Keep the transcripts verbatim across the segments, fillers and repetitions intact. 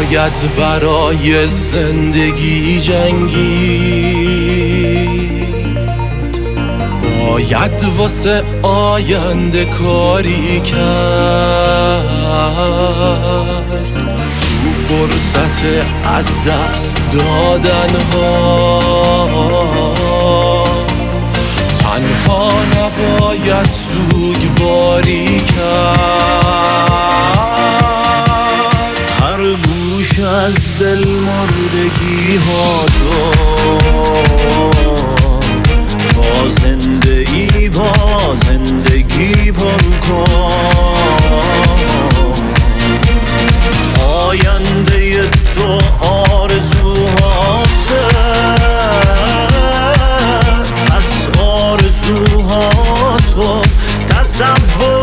باید برای زندگی جنگید، باید واسه آینده کاری کرد. تو فرصت از دست دادن ها تنها نباید سوگواری کرد. هر گوش از دل مردگی ها تو تا زنده ای با زندگی پر کن. آینده تو آرزوهاته، از آرزوهاتو تصور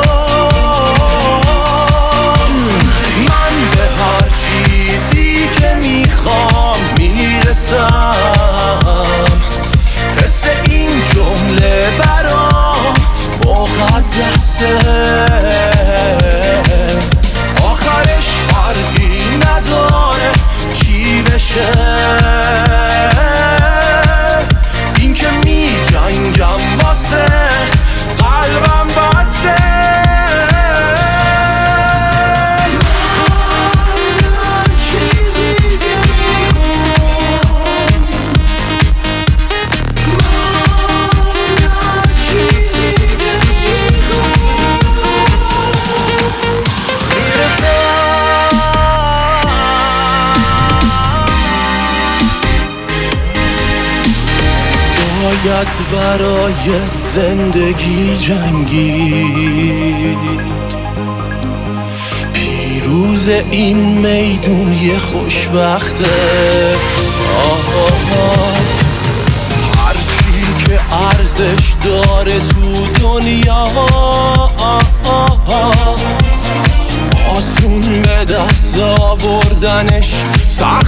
کن. من به هر چیزی که میخوام میرسم، حس این جمله برام مقدسه. آخرش فرقی نداره چی بشه، این که می جنگم واسه قلبم بسه. باید برای زندگی جنگید، پیروز این میدون یه خوشبخته. آه آه هر چی که ارزش داره تو دنیا آسون به دست آوردنش سخت.